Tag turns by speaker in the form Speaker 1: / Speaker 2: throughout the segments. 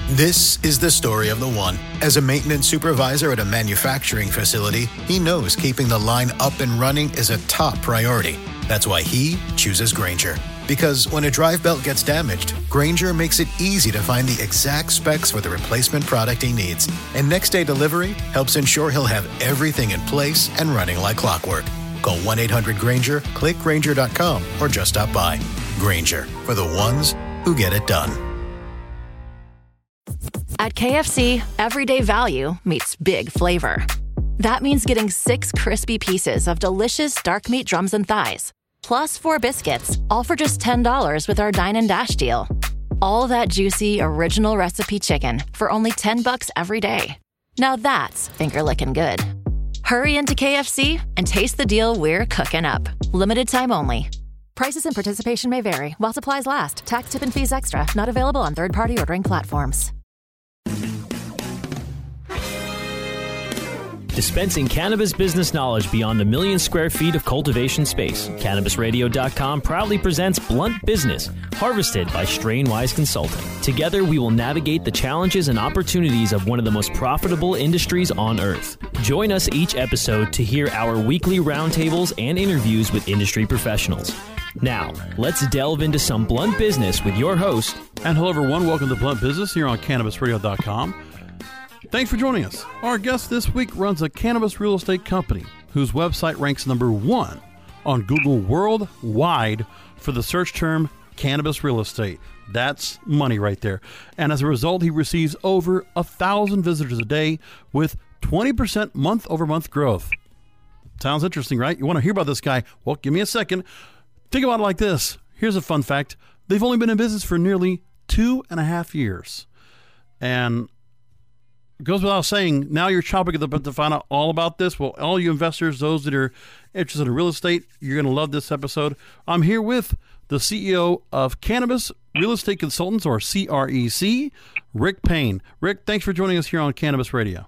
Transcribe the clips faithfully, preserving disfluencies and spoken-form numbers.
Speaker 1: This is the story of the one. As a maintenance supervisor at a manufacturing facility, he knows keeping the line up and running is a top priority. That's why he chooses Grainger. Because when a drive belt gets damaged, Grainger makes it easy to find the exact specs for the replacement product he needs. And next day delivery helps ensure he'll have everything in place and running like clockwork. Call one eight hundred Grainger, click Grainger dot com, or just stop by. Grainger, for the ones who get it done.
Speaker 2: At K F C, everyday value meets big flavor. That means getting six crispy pieces of delicious dark meat drums and thighs, plus four biscuits, all for just ten dollars with our Dine and Dash deal. All that juicy, original recipe chicken for only ten bucks every day. Now that's finger-licking good. Hurry into K F C and taste the deal we're cooking up. Limited time only. Prices and participation may vary while supplies last. Tax, tip, and fees extra. Not available on third-party ordering platforms.
Speaker 3: Dispensing cannabis business knowledge beyond a million square feet of cultivation space. Cannabis Radio dot com proudly presents Blunt Business, harvested by Strainwise Consulting. Together, we will navigate the challenges and opportunities of one of the most profitable industries on earth. Join us each episode to hear our weekly roundtables and interviews with industry professionals. Now, let's delve into some blunt business with your host.
Speaker 4: And hello, everyone. Welcome to Blunt Business here on Cannabis Radio dot com. Thanks for joining us. Our guest this week runs a cannabis real estate company whose website ranks number one on Google worldwide for the search term cannabis real estate. That's money right there. And as a result, he receives over a thousand visitors a day with twenty percent month over month growth. Sounds interesting, right? You want to hear about this guy? Well, give me a second. Think about it like this. Here's a fun fact. They've only been in business for nearly two and a half years. And it goes without saying, now you're chomping at the bit to find out all about this. Well, all you investors, those that are interested in real estate, you're going to love this episode. I'm here with the C E O of Cannabis Real Estate Consultants, or C R E C, Rick Payne. Rick, thanks for joining us here on Cannabis Radio.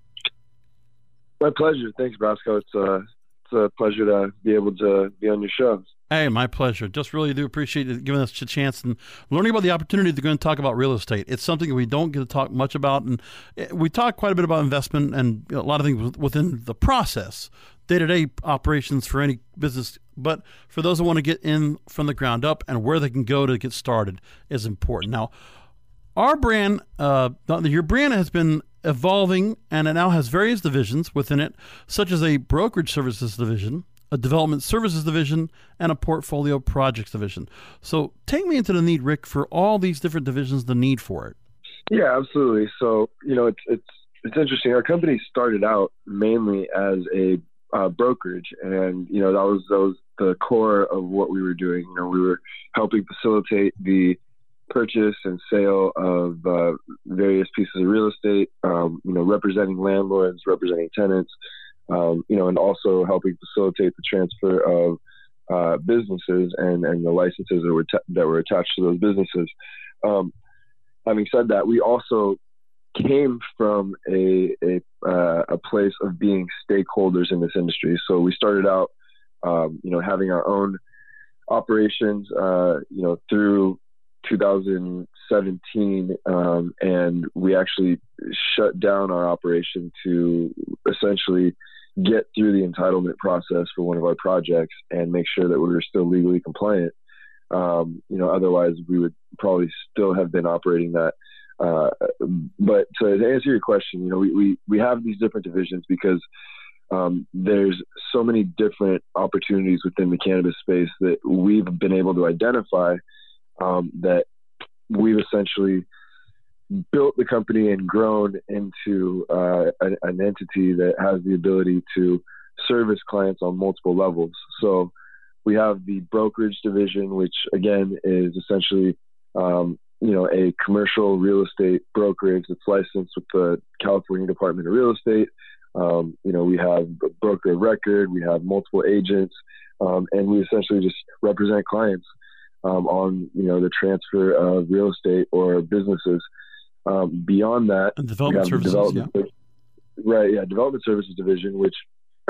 Speaker 5: My pleasure. Thanks, Brasco. It's a, it's a pleasure to be able to be on your show.
Speaker 4: Hey, my pleasure. Just really do appreciate you giving us a chance and learning about the opportunity they're going to talk about real estate. It's something we don't get to talk much about, and we talk quite a bit about investment and a lot of things within the process, day-to-day operations for any business. But for those that want to get in from the ground up and where they can go to get started is important. Now, our brand, uh, your brand has been evolving, and it now has various divisions within it, such as a brokerage services division, a development services division, and a portfolio projects division. So take me into the need, Rick, for all these different divisions, the need for it.
Speaker 5: Yeah, absolutely. So, you know, it's it's it's interesting. Our company started out mainly as a uh, brokerage, and, you know, that was, that was the core of what we were doing. You know, we were helping facilitate the purchase and sale of uh, various pieces of real estate, um, you know, representing landlords, representing tenants, Um, you know, and also helping facilitate the transfer of uh, businesses and, and the licenses that were t- that were attached to those businesses. Um, having said that, we also came from a a, uh, a place of being stakeholders in this industry. So we started out, um, you know, having our own operations, uh, you know, through two thousand seventeen, um, and we actually shut down our operation to essentially get through the entitlement process for one of our projects and make sure that we were still legally compliant. Um, you know, otherwise we would probably still have been operating that. Uh, but to answer your question, you know, we, we, we have these different divisions because um, there's so many different opportunities within the cannabis space that we've been able to identify, um, that we've essentially built the company and grown into uh, an, an entity that has the ability to service clients on multiple levels. So we have the brokerage division, which again is essentially, um, you know, a commercial real estate brokerage that's licensed with the California Department of Real Estate. Um, you know, we have a broker of record, we have multiple agents, um, and we essentially just represent clients um, on, you know, the transfer of real estate or businesses. Um, beyond that,
Speaker 4: and development
Speaker 5: we have
Speaker 4: services,
Speaker 5: the development, yeah. right? Yeah, development services division, which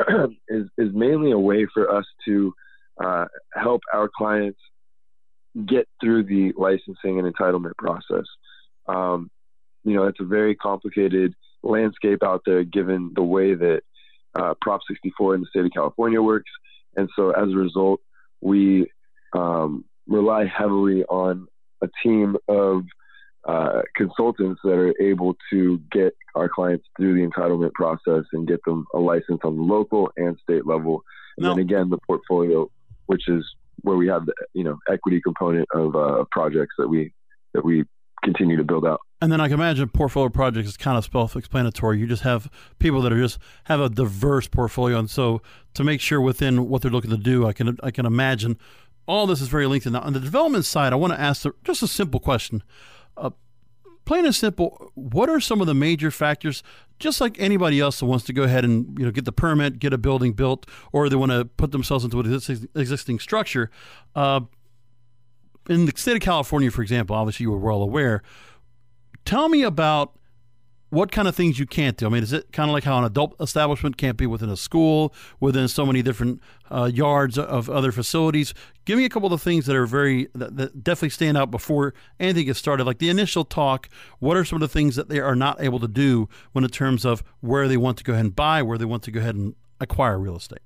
Speaker 5: is is mainly a way for us to uh, help our clients get through the licensing and entitlement process. Um, you know, it's a very complicated landscape out there given the way that uh, Prop sixty-four in the state of California works. And so as a result, we um, rely heavily on a team of uh, consultants that are able to get our clients through the entitlement process and get them a license on the local and state level. And no. then again, the portfolio, which is where we have the, you know, equity component of uh, projects that we, that we continue to build out.
Speaker 4: And then I can imagine portfolio projects is kind of self-explanatory. You just have people that are just have a diverse portfolio. And so to make sure within what they're looking to do, I can, I can imagine all this is very linked. Now, on the development side, I want to ask the, just a simple question. Uh, plain and simple, what are some of the major factors, just like anybody else that wants to go ahead and, you know, get the permit, get a building built, or they want to put themselves into an existing structure? Uh, in the state of California, for example, obviously you were well aware. Tell me about what kind of things you can't do. I mean, is it kind of like how an adult establishment can't be within a school, within so many different uh, yards of other facilities? Give me a couple of things that are very, that, that definitely stand out before anything gets started. Like the initial talk, what are some of the things that they are not able to do when in terms of where they want to go ahead and buy, where they want to go ahead and acquire real estate?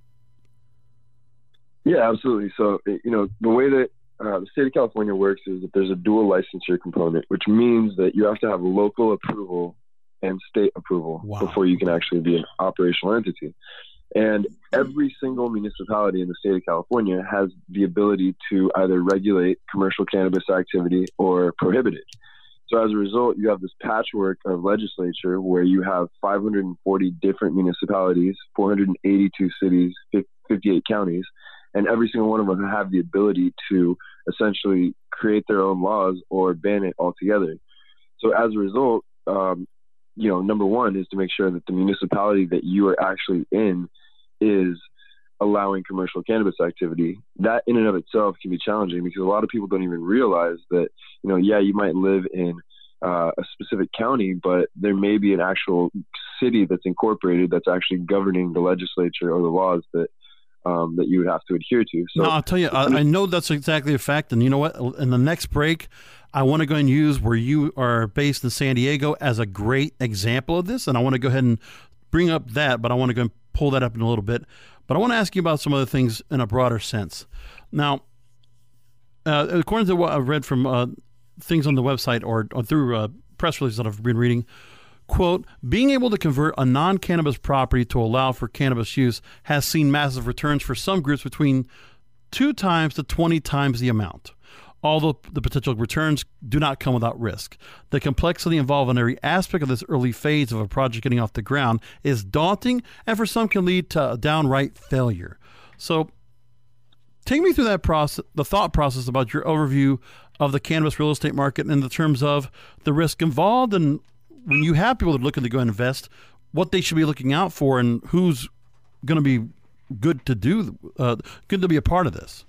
Speaker 5: Yeah, absolutely. So, you know, the way that Uh, the state of California works is that there's a dual licensure component, which means that you have to have local approval and state approval wow. before you can actually be an operational entity. And every single municipality in the state of California has the ability to either regulate commercial cannabis activity or prohibit it. So as a result, you have this patchwork of legislature where you have five hundred forty different municipalities, four hundred eighty-two cities, fifty-eight counties, and every single one of them have the ability to essentially create their own laws or ban it altogether. So as a result, um, you know, number one is to make sure that the municipality that you are actually in is allowing commercial cannabis activity. That in and of itself can be challenging because a lot of people don't even realize that, you know, yeah, you might live in uh, a specific county, but there may be an actual city that's incorporated that's actually governing the legislature or the laws that Um, that you would have to adhere to. So,
Speaker 4: no, I'll tell you, I, I know that's exactly a fact. And you know what? In the next break, I want to go and use where you are based in San Diego as a great example of this. And I want to go ahead and bring up that, but I want to go and pull that up in a little bit. But I want to ask you about some other things in a broader sense. Now, uh, according to what I've read from uh, things on the website or, or through uh, press releases that I've been reading, quote, being able to convert a non-cannabis property to allow for cannabis use has seen massive returns for some groups between two times to twenty times the amount. Although the potential returns do not come without risk. The complexity involved in every aspect of this early phase of a project getting off the ground is daunting and for some can lead to downright failure. So take me through that process, the thought process about your overview of the cannabis real estate market in the terms of the risk involved, and when you have people that are looking to go invest, what they should be looking out for and who's going to be good to do, uh, good to be a part of this.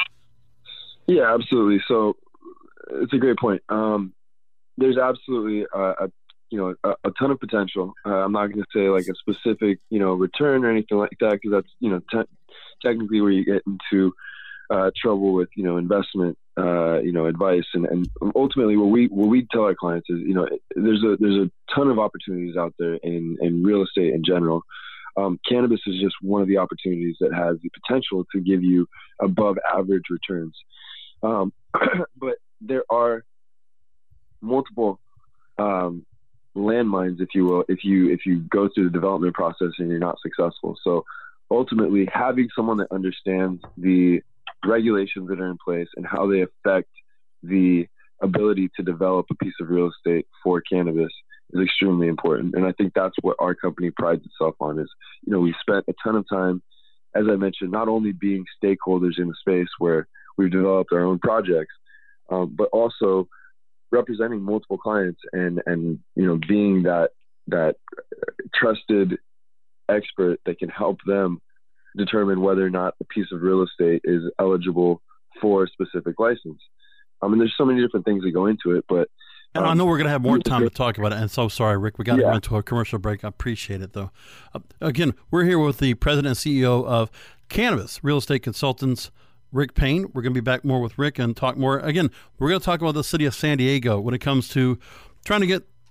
Speaker 5: Yeah, absolutely. So it's a great point. Um, there's absolutely a, a you know a, a ton of potential. Uh, I'm not going to say like a specific you know return or anything like that because that's you know te- technically where you get into uh, trouble with you know investment uh, you know advice and, and ultimately what we what we tell our clients is you know there's a there's a ton of opportunities out there in, in real estate in general. Um, cannabis is just one of the opportunities that has the potential to give you above average returns. Um, but there are multiple um, landmines, if you will, if you if you go through the development process and you're not successful. So ultimately, having someone that understands the regulations that are in place and how they affect the ability to develop a piece of real estate for cannabis is extremely important. And I think that's what our company prides itself on is, you know, we spent a ton of time, as I mentioned, not only being stakeholders in the space where we've developed our own projects, um, but also representing multiple clients and, and, you know, being that, that trusted expert that can help them determine whether or not a piece of real estate is eligible for a specific license. I mean, there's so many different things that go into it, but
Speaker 4: And um, I know we're going to have more time to talk about it. And so sorry, Rick, we got to
Speaker 5: yeah.
Speaker 4: go into a commercial break. I appreciate it, though. Uh, again, we're here with the president and C E O of Cannabis Real Estate Consultants, Rick Payne. We're going to be back more with Rick and talk more. Again, we're going to talk about the city of San Diego when it comes to trying to get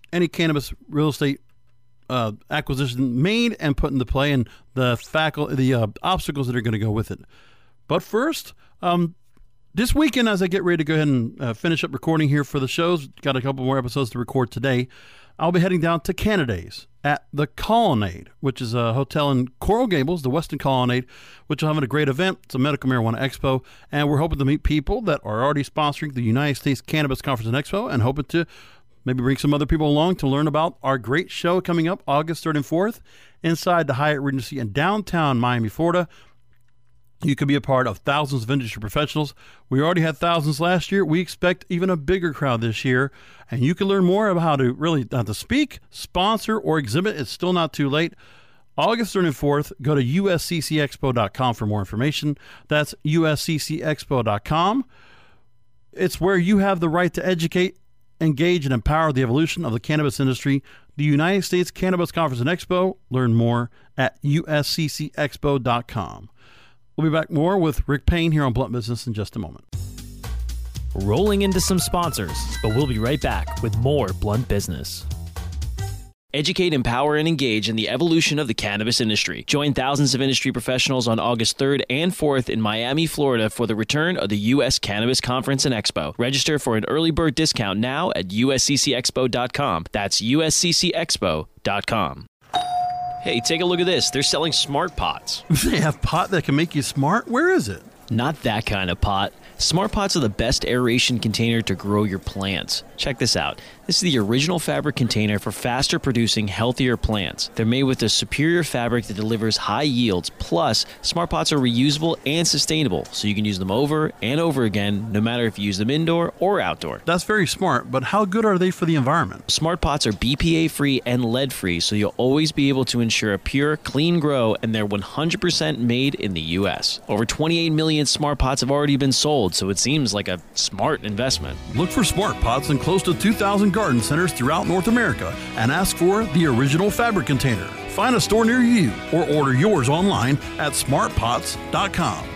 Speaker 4: any cannabis real estate uh, acquisition made and put into play, and the faculty, the uh, obstacles that are going to go with it. But first, um, this weekend, as I get ready to go ahead and uh, finish up recording here for the shows, got a couple more episodes to record today, I'll be heading down to Canada's at the Colonnade, which is a hotel in Coral Gables, the Westin Colonnade, which will have a great event. It's a medical marijuana expo, and we're hoping to meet people that are already sponsoring the United States Cannabis Conference and Expo, and hoping to maybe bring some other people along to learn about our great show coming up August third and fourth inside the Hyatt Regency in downtown Miami, Florida. You could be a part of thousands of industry professionals. We already had thousands last year. We expect even a bigger crowd this year. And you can learn more about how to really how to speak, sponsor, or exhibit. It's still not too late. August third and fourth, go to U S C C expo dot com for more information. That's U S C C expo dot com. It's where you have the right to educate, engage, and empower the evolution of the cannabis industry. The United States Cannabis Conference and Expo. Learn more at U S C C expo dot com. We'll be back more with Rick Payne here on Blunt Business in just a moment.
Speaker 3: Rolling into some sponsors, but we'll be right back with more Blunt Business. Educate, empower, and engage in the evolution of the cannabis industry. Join thousands of industry professionals on August third and fourth in Miami, Florida for the return of the U S Cannabis Conference and Expo. Register for an early bird discount now at U S C C expo dot com. That's U S C C expo dot com. Hey, take a look at this. They're selling smart pots.
Speaker 4: They have pot that can make you smart? Where is it?
Speaker 3: Not that kind of pot. Smart pots are the best aeration container to grow your plants. Check this out. This is the original fabric container for faster producing, healthier plants. They're made with a superior fabric that delivers high yields. Plus, smart pots are reusable and sustainable, so you can use them over and over again, no matter if you use them indoor or outdoor.
Speaker 4: That's very smart, but how good are they for the environment?
Speaker 3: Smart pots are B P A-free and lead-free, so you'll always be able to ensure a pure, clean grow, and they're one hundred percent made in the U S. Over twenty-eight million smart pots have already been sold, so it seems like a smart investment.
Speaker 4: Look for smart pots in close to two thousand garden centers throughout North America and ask for the original fabric container. Find a store near you or order yours online at smart pots dot com.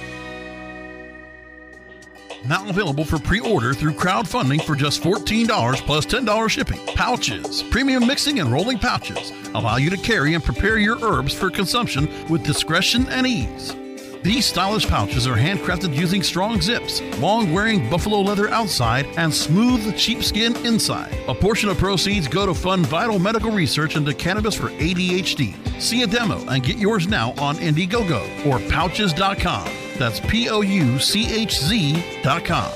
Speaker 4: Now available for pre-order through crowdfunding for just fourteen dollars plus ten dollars shipping. Pouches, premium mixing and rolling pouches, allow you to carry and prepare your herbs for consumption with discretion and ease. These stylish pouches are handcrafted using strong zips, long-wearing buffalo leather outside, and smooth sheepskin inside. A portion of proceeds go to fund vital medical research into cannabis for A D H D. See a demo and get yours now on Indiegogo or pouches dot com. That's P O U C H Z dot com.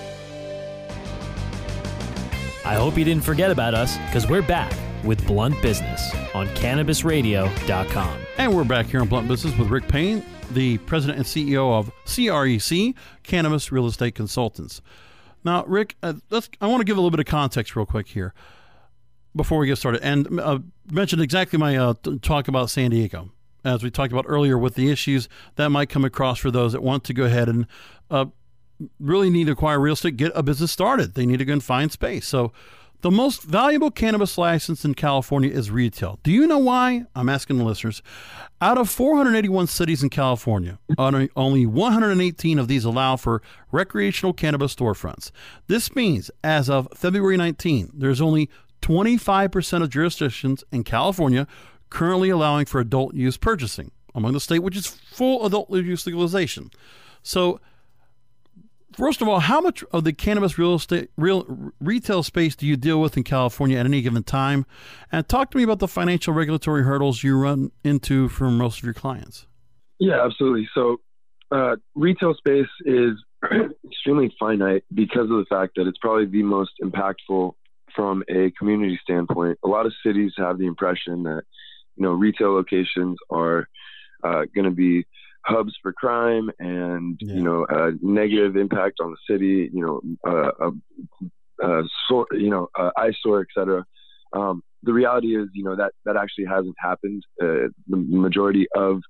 Speaker 3: I hope you didn't forget about us, because we're back with Blunt Business on cannabis radio dot com.
Speaker 4: And we're back here on Blunt Business with Rick Payne, the president and C E O of C R E C, Cannabis Real Estate Consultants. Now, Rick, uh, let's, I want to give a little bit of context real quick here before we get started, and uh, mention exactly my uh, t- talk about San Diego, as we talked about earlier with the issues that might come across for those that want to go ahead and uh, really need to acquire real estate, get a business started. They need to go and find space. So the most valuable cannabis license in California is retail. Do you know why? I'm asking the listeners. Out of four hundred eighty-one cities in California, only one hundred eighteen of these allow for recreational cannabis storefronts. This means as of February nineteenth, there's only twenty-five percent of jurisdictions in California currently allowing for adult use purchasing, among the state which is full adult use legalization. So, first of all, how much of the cannabis real estate, real retail space do you deal with in California at any given time? And talk to me about the financial regulatory hurdles you run into for most of your clients.
Speaker 5: Yeah, absolutely. So uh, retail space is extremely finite because of the fact that it's probably the most impactful from a community standpoint. A lot of cities have the impression that, you know, retail locations are uh, going to be hubs for crime and, yeah. you know, a negative impact on the city, you know, uh, a, a sort, you know, uh, eyesore, et cetera. Um, the reality is, you know, that, that actually hasn't happened. Uh, the majority of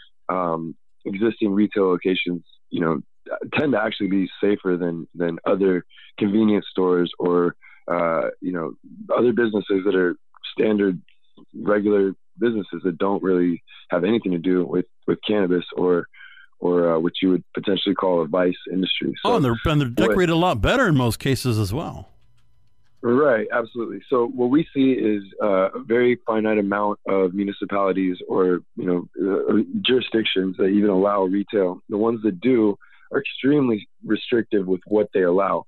Speaker 5: um, existing retail locations, you know, tend to actually be safer than, than other convenience stores or, uh, you know, other businesses that are standard, regular businesses that don't really have anything to do with, with cannabis or or uh, what you would potentially call a vice industry.
Speaker 4: So, oh, and they're, and they're decorated what, a lot better in most cases as well.
Speaker 5: Right, absolutely. So what we see is uh, a very finite amount of municipalities or, you know, uh, jurisdictions that even allow retail. The ones that do are extremely restrictive with what they allow.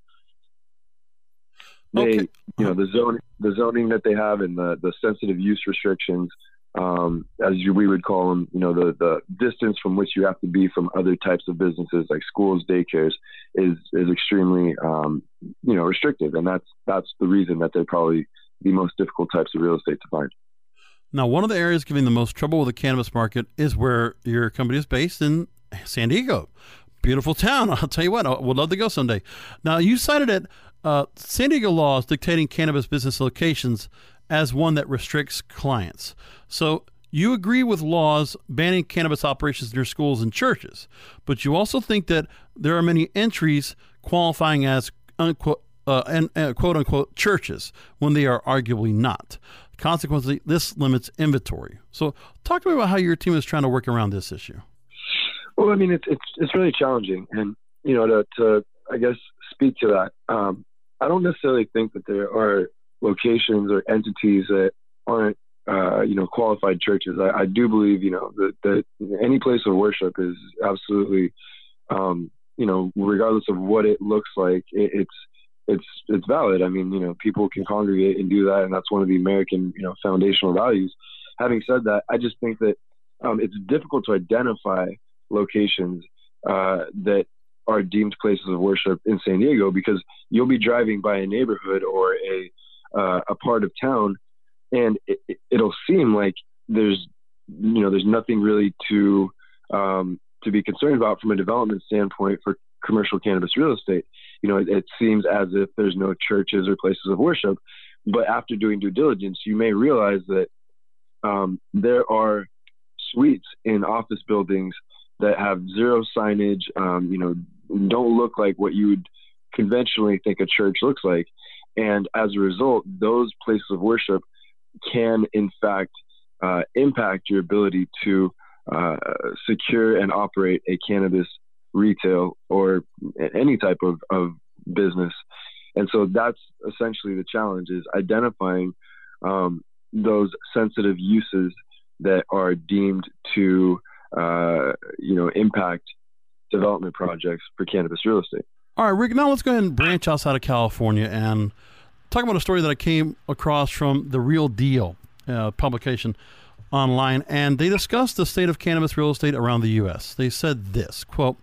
Speaker 5: They,
Speaker 4: Okay.
Speaker 5: you know, the zone, the zoning that they have and the, the sensitive use restrictions, um, as you, we would call them, you know, the, the distance from which you have to be from other types of businesses like schools, daycares is, is extremely, um, you know, restrictive. And that's, that's the reason that they're probably the most difficult types of real estate to find.
Speaker 4: Now, one of the areas giving the most trouble with the cannabis market is where your company is based in San Diego. Beautiful town. I'll tell you what, I would love to go someday. Now, you cited it, uh, San Diego laws dictating cannabis business locations as one that restricts clients. So you agree with laws banning cannabis operations near schools and churches, but you also think that there are many entries qualifying as unquote, uh, and, uh, quote unquote churches when they are arguably not. Consequently, this limits inventory. So talk to me about how your team is trying to work around this issue.
Speaker 5: Well, I mean, it's, it's, it's really challenging. And, you know, to, to, I guess, speak to that, um, I don't necessarily think that there are locations or entities that aren't, uh, you know, qualified churches. I, I do believe, you know, that, that any place of worship is absolutely, um, you know, regardless of what it looks like, it, it's, it's, it's valid. I mean, you know, people can congregate and do that. And that's one of the American, you know, foundational values. Having said that, I just think that um, it's difficult to identify locations uh, that are deemed places of worship in San Diego, because you'll be driving by a neighborhood or a uh, a part of town, and it, it, it'll seem like there's you know there's nothing really to um, to be concerned about from a development standpoint for commercial cannabis real estate. You know, it, it seems as if there's no churches or places of worship, but after doing due diligence, you may realize that um, there are suites in office buildings that have zero signage, um, you know, don't look like what you would conventionally think a church looks like. And as a result, those places of worship can, in fact, uh, impact your ability to uh, secure and operate a cannabis retail or any type of, of business. And so that's essentially the challenge, is identifying um, those sensitive uses that are deemed to Uh, you know, impact development projects for cannabis real estate.
Speaker 4: All right, Rick, now let's go ahead and branch outside of California and talk about a story that I came across from The Real Deal uh, publication online, and they discussed the state of cannabis real estate around the U S. They said this, quote,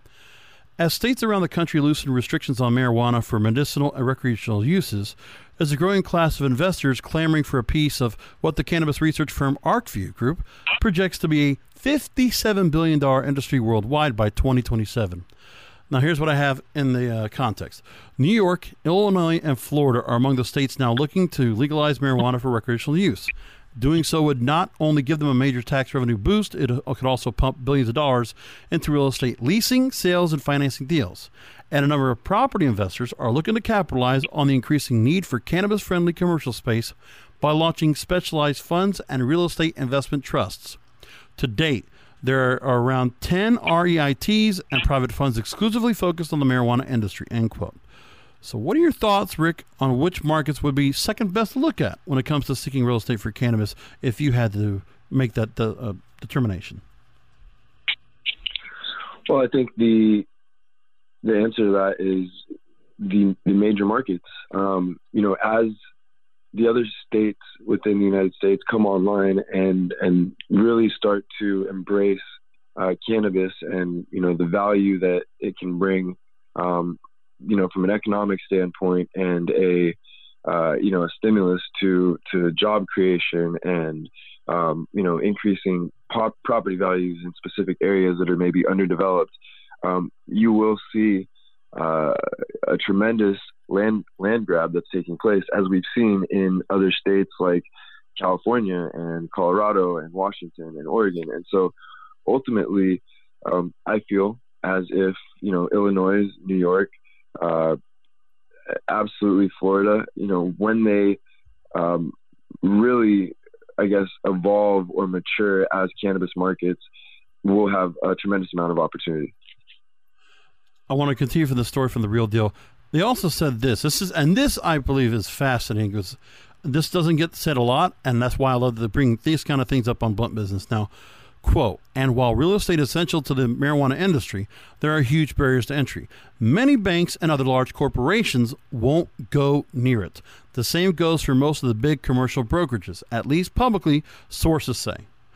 Speaker 4: as states around the country loosen restrictions on marijuana for medicinal and recreational uses, there's a growing class of investors clamoring for a piece of what the cannabis research firm ArcView Group projects to be a fifty-seven billion dollars industry worldwide by twenty twenty-seven. Now, here's what I have in the uh, context. New York, Illinois, and Florida are among the states now looking to legalize marijuana for recreational use. Doing so would not only give them a major tax revenue boost, it could also pump billions of dollars into real estate leasing, sales, and financing deals. And a number of property investors are looking to capitalize on the increasing need for cannabis-friendly commercial space by launching specialized funds and real estate investment trusts. To date, there are around ten R E I Ts and private funds exclusively focused on the marijuana industry, end quote. So what are your thoughts, Rick, on which markets would be second best to look at when it comes to seeking real estate for cannabis if you had to make that uh, determination?
Speaker 5: Well, I think the the answer to that is the, the major markets. Um, you know, as the other states within the United States come online and, and really start to embrace uh, cannabis and, you know, the value that it can bring, um, you know, from an economic standpoint and a, uh, you know, a stimulus to, to job creation and, um, you know, increasing pop property values in specific areas that are maybe underdeveloped, um, you will see uh, a tremendous land land grab that's taking place, as we've seen in other states like California and Colorado and Washington and Oregon. And so ultimately, um, I feel as if, you know, Illinois, New York, uh, absolutely Florida, you know, when they um, really, I guess, evolve or mature as cannabis markets, will have a tremendous amount of opportunity.
Speaker 4: I want to continue from the story from The Real Deal. They also said this. This is, and this I believe is fascinating because this doesn't get said a lot, and that's why I love to bring these kind of things up on Blunt Business. Now, quote, and while real estate is essential to the marijuana industry, there are huge barriers to entry. Many banks and other large corporations won't go near it. The same goes for most of the big commercial brokerages, at least publicly, sources say.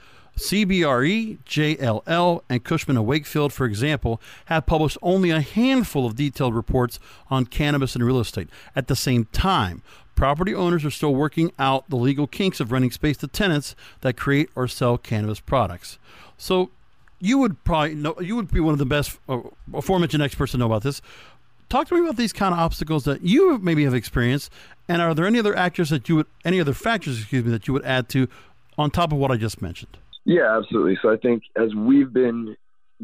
Speaker 4: C B R E, J L L, and Cushman and Wakefield, for example, have published only a handful of detailed reports on cannabis and real estate. At the same time, property owners are still working out the legal kinks of renting space to tenants that create or sell cannabis products. So you would probably know, you would be one of the best uh, aforementioned experts to know about this. Talk to me about these kind of obstacles that you maybe have experienced, and are there any other actors that you would, any other factors, excuse me, that you would add to on top of what I just mentioned?
Speaker 5: Yeah, absolutely. So I think as we've been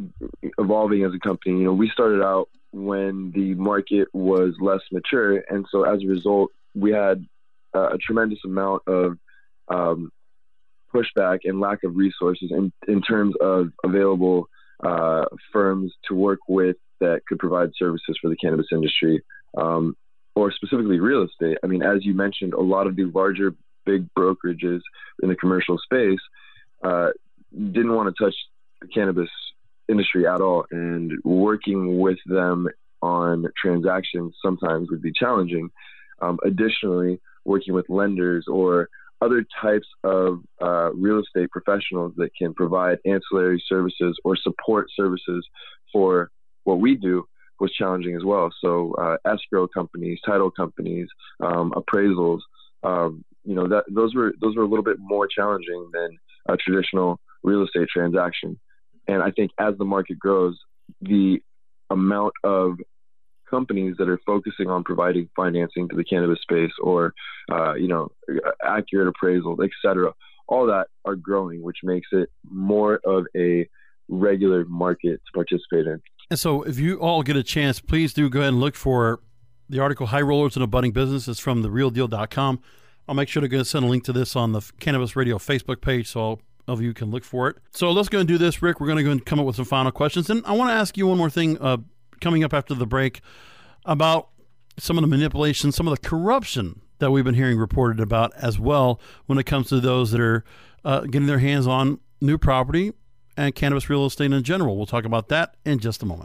Speaker 5: evolving as a company, you know, we started out when the market was less mature. And so as a result, we had uh, a tremendous amount of um, pushback and lack of resources in, in terms of available uh, firms to work with that could provide services for the cannabis industry, um, or specifically real estate. I mean, as you mentioned, a lot of the larger big brokerages in the commercial space uh, didn't want to touch the cannabis industry at all, and working with them on transactions sometimes would be challenging. Um, additionally, working with lenders or other types of uh, real estate professionals that can provide ancillary services or support services for what we do was challenging as well. So uh, escrow companies, title companies, um, appraisals, um, you know, that those were those were a little bit more challenging than a traditional real estate transaction. And I think as the market grows, the amount of companies that are focusing on providing financing to the cannabis space, or uh, you know, accurate appraisals, et cetera, all that are growing, which makes it more of a regular market to participate in.
Speaker 4: And so if you all get a chance, please do go ahead and look for the article High Rollers in a Budding Business. It's from the real deal dot com. I'll make sure to go send a link to this on the Cannabis Radio Facebook page so all of you can look for it. So let's go and do this, Rick. We're going to go and come up with some final questions. And I want to ask you one more thing uh, coming up after the break about some of the manipulation, some of the corruption that we've been hearing reported about as well when it comes to those that are uh, getting their hands on new property and cannabis real estate in general. We'll talk about that in just a moment.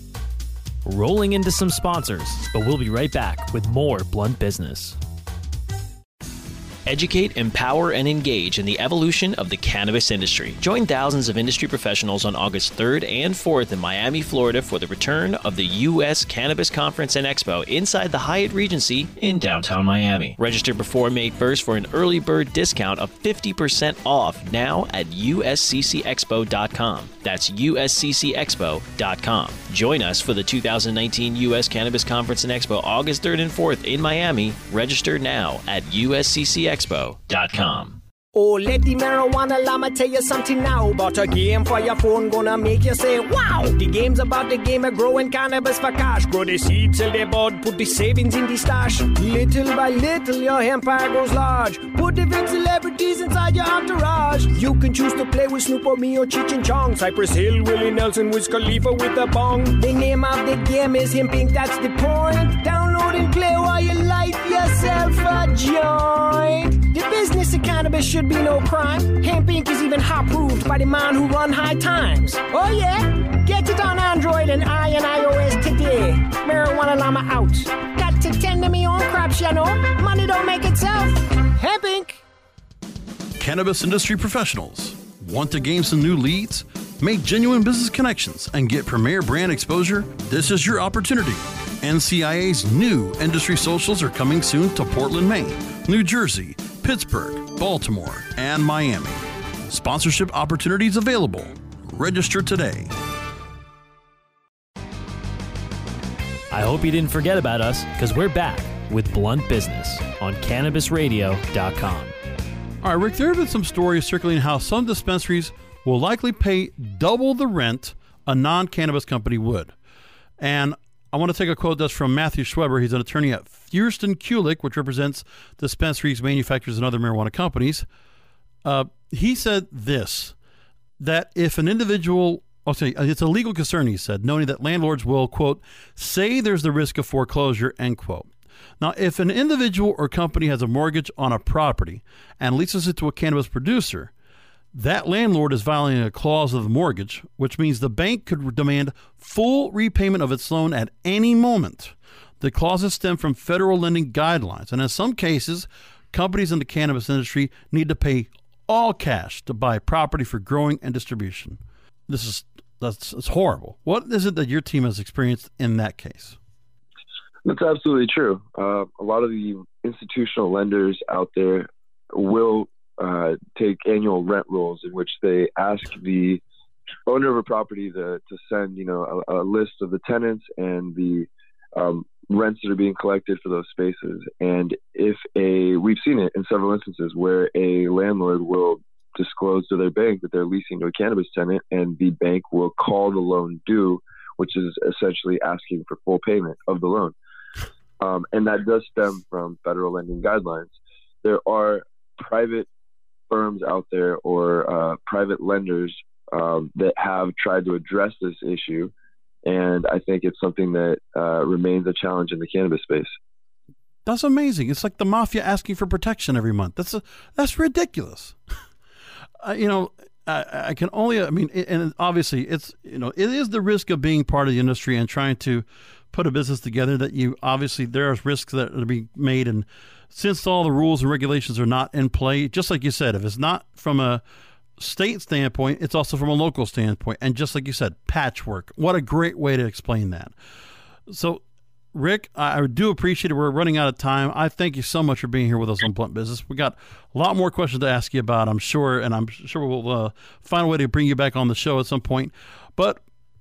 Speaker 3: Rolling into some sponsors, but we'll be right back with more Blunt Business. Educate, empower, and engage in the evolution of the cannabis industry. Join thousands of industry professionals on August third and fourth in Miami, Florida for the return of the U S Cannabis Conference and Expo inside the Hyatt Regency in downtown Miami. Register before May first for an early bird discount of fifty percent off now at U S C C expo dot com. That's U S C C expo dot com. Join us for the two thousand nineteen U S Cannabis Conference and Expo August third and fourth in Miami. Register now at U S C C expo dot com.
Speaker 6: Oh, let the marijuana llama tell you something now about a game for your phone gonna make you say, wow! The game's about the game of growing cannabis for cash. Grow the seed till they bud, put the savings in the stash. Little by little, your empire grows large. Put the big celebrities inside your entourage. You can choose to play with Snoop or me or Cheech and Chong, Cypress Hill, Willie Nelson, Wiz Khalifa with a bong. The name of the game is Hemp Inc, that's the point. Download and play while you light yourself a joint. The business of cannabis should be no crime. Hemp Inc is even hot-proofed by the man who run High Times. Oh yeah? Get it on Android and I and iOS today. Marijuana llama out. Got to tend to me own crops, you know. Money don't make itself. Hemp Inc.
Speaker 4: Cannabis industry professionals. Want to gain some new leads? Make genuine business connections and get premier brand exposure? This is your opportunity. N C I A's new industry socials are coming soon to Portland, Maine, New Jersey, Pittsburgh, Baltimore, and Miami. Sponsorship opportunities available. Register today.
Speaker 3: I hope you didn't forget about us, because we're back with Blunt Business on Cannabis Radio dot com.
Speaker 4: All right, Rick, there have been some stories circulating how some dispensaries will likely pay double the rent a non-cannabis company would. And I want to take a quote that's from Matthew Schweber. He's an attorney at Thurston Kulik, which represents dispensaries, manufacturers, and other marijuana companies. Uh, he said this, that if an individual I'll say it's a legal concern, he said, noting that landlords will, quote, say there's the risk of foreclosure, end quote. Now, if an individual or company has a mortgage on a property and leases it to a cannabis producer, that landlord is violating a clause of the mortgage, which means the bank could demand full repayment of its loan at any moment. The clauses stem from federal lending guidelines, and in some cases, companies in the cannabis industry need to pay all cash to buy property for growing and distribution. This is that's it's horrible. What is it that your team has experienced in that case?
Speaker 5: That's absolutely true. Uh, a lot of the institutional lenders out there will uh, take annual rent rolls in which they ask the owner of a property to, to send, you know, a, a list of the tenants and the um, rents that are being collected for those spaces. And if a, we've seen it in several instances where a landlord will disclose to their bank that they're leasing to a cannabis tenant, and the bank will call the loan due, which is essentially asking for full payment of the loan. Um, and that does stem from federal lending guidelines. There are private firms out there or uh, private lenders um, that have tried to address this issue. And I think it's something that uh, remains a challenge in the cannabis space.
Speaker 4: That's amazing. It's like the mafia asking for protection every month. That's a, that's ridiculous. uh, you know, I, I can only, I mean, and obviously it's, you know, it is the risk of being part of the industry and trying to put a business together that you, obviously there are risks that are being made. And since all the rules and regulations are not in play, just like you said, if it's not from a state standpoint, it's also from a local standpoint. And just like you said, patchwork. What a great way to explain that. So, Rick, I do appreciate it. We're running out of time. I thank you so much for being here with us on Blunt Business. We got a lot more questions to ask you about, I'm sure, and I'm sure we'll uh, find a way to bring you back on the show at some point. But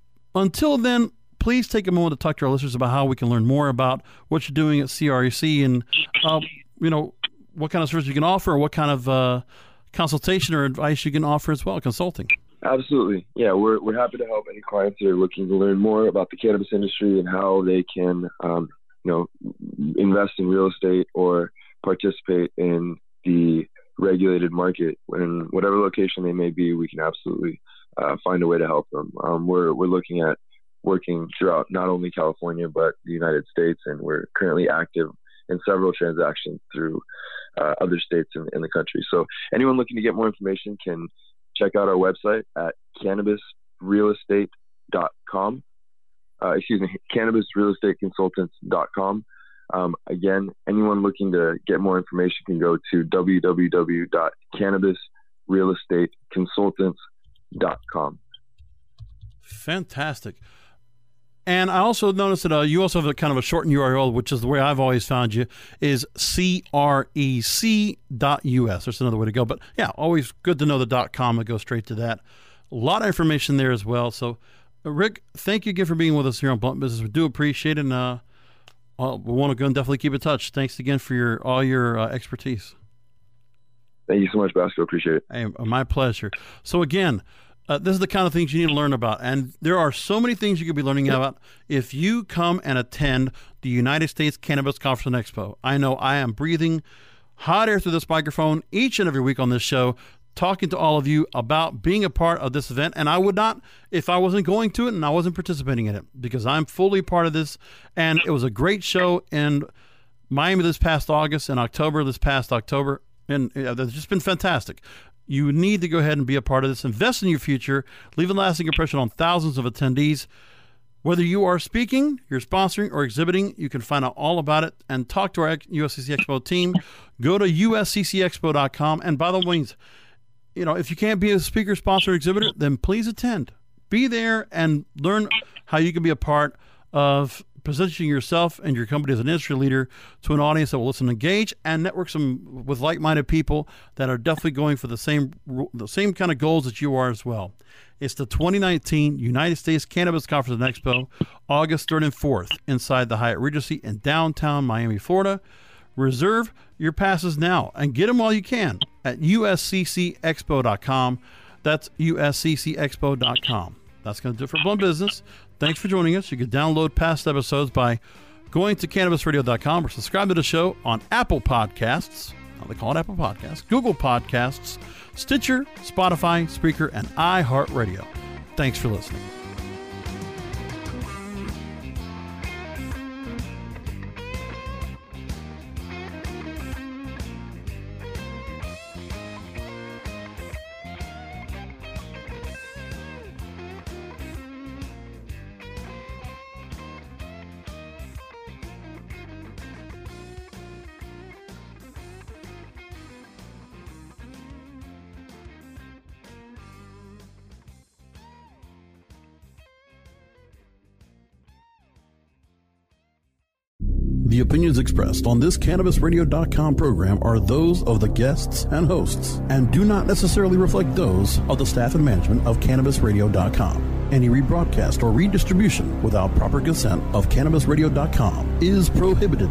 Speaker 4: until then, please take a moment to talk to our listeners about how we can learn more about what you're doing at C R E C and, uh, you know, what kind of service you can offer or what kind of uh, consultation or advice you can offer as well, consulting.
Speaker 5: Absolutely. Yeah, we're we're happy to help any clients that are looking to learn more about the cannabis industry and how they can, um, you know, invest in real estate or participate in the regulated market. In whatever location they may be, we can absolutely uh, find a way to help them. Um, we're we're looking at working throughout not only California but the United States, and we're currently active in several transactions through uh, other states in, in the country. So anyone looking to get more information can check out our website at cannabis real estate dot com. Uh, excuse me, cannabis real estate consultants dot com. Um, again, anyone looking to get more information can go to w w w dot cannabis real estate consultants dot com.
Speaker 4: Fantastic. And I also noticed that uh, you also have a kind of a shortened U R L, which is the way I've always found you, is C R E C dot U S. There's another way to go. But, yeah, always good to know the .com and go straight to that. A lot of information there as well. So, uh, Rick, thank you again for being with us here on Blunt Business. We do appreciate it, and uh, well, we want to go and definitely keep in touch. Thanks again for your all your uh, expertise.
Speaker 5: Thank you so much, Basco. Appreciate it.
Speaker 4: Hey, my pleasure. So, again, Uh, this is the kind of things you need to learn about. And there are so many things you could be learning about if you come and attend the United States Cannabis Conference and Expo. I know I am breathing hot air through this microphone each and every week on this show, talking to all of you about being a part of this event. And I would not if I wasn't going to it and I wasn't participating in it, because I'm fully part of this. And it was a great show in Miami this past August and October this past October. And it's just been fantastic. You need to go ahead and be a part of this. Invest in your future. Leave a lasting impression on thousands of attendees. Whether you are speaking, you're sponsoring, or exhibiting, you can find out all about it and talk to our U S C C Expo team. Go to U S C C expo dot com. And by the way, you know, if you can't be a speaker, sponsor, or exhibitor, then please attend. Be there and learn how you can be a part of positioning yourself and your company as an industry leader to an audience that will listen, engage, and network some with like-minded people that are definitely going for the same the same kind of goals that you are as well. It's the twenty nineteen United States Cannabis Conference and Expo, August third and fourth, inside the Hyatt Regency in downtown Miami, Florida. Reserve your passes now and get them while you can at U S C C expo dot com. That's U S C C expo dot com. That's going to do it for Blunt Business. Thanks for joining us. You can download past episodes by going to cannabis radio dot com or subscribe to the show on Apple Podcasts. Now they call it Apple Podcasts, Google Podcasts, Stitcher, Spotify, Spreaker, and iHeartRadio. Thanks for listening. The opinions expressed on this Cannabis Radio dot com program are those of the guests and hosts and do not necessarily reflect those of the staff and management of Cannabis Radio dot com. Any rebroadcast or redistribution without proper consent of Cannabis Radio dot com is prohibited.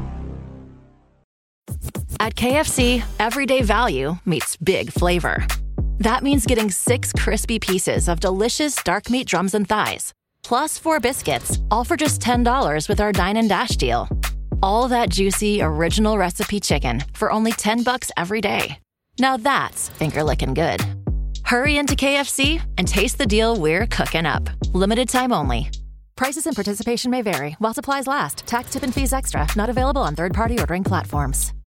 Speaker 2: At K F C, everyday value meets big flavor. That means getting six crispy pieces of delicious dark meat drums and thighs, plus four biscuits, all for just ten dollars with our Dine and Dash deal. All that juicy, original recipe chicken for only ten bucks every day. Now that's finger-licking good. Hurry into K F C and taste the deal we're cooking up. Limited time only. Prices and participation may vary while supplies last. Tax, tip, and fees extra. Not available on third-party ordering platforms.